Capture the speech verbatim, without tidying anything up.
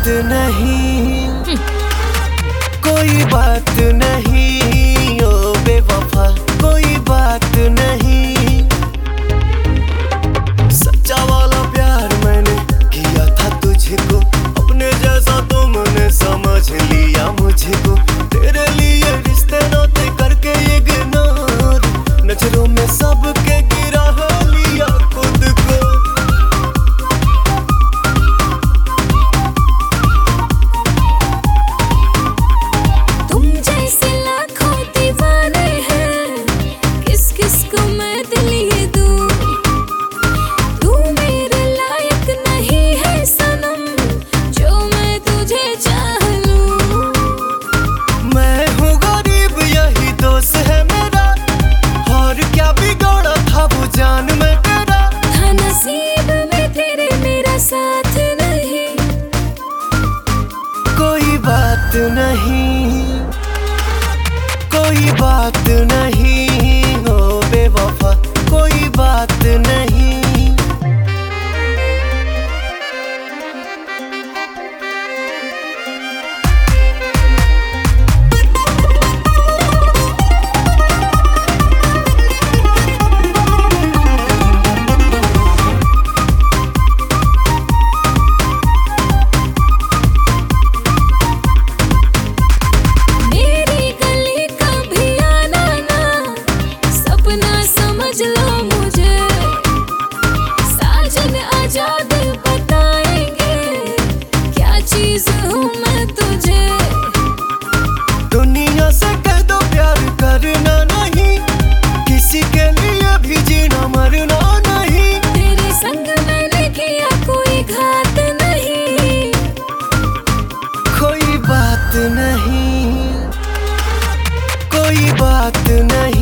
नहीं, कोई बात नहीं ओ बेवफा, कोई बात नहीं। सच्चा वाला प्यार मैंने किया था तुझको, अपने जैसा तुमने समझ लिया मुझको। तेरे लिए रिश्ते नाते करके इग्नोर, नजरों में सबके गिरा लिया खुद को। कोई बात नहीं, कोई बात नहीं ओ बेवफा, कोई बात नहीं। दुनिया से कह दो प्यार करना नहीं, किसी के लिए भी जीना मरना नहीं। तेरे संग मैंने किया कोई घात नहीं, कोई बात नहीं, कोई बात नहीं।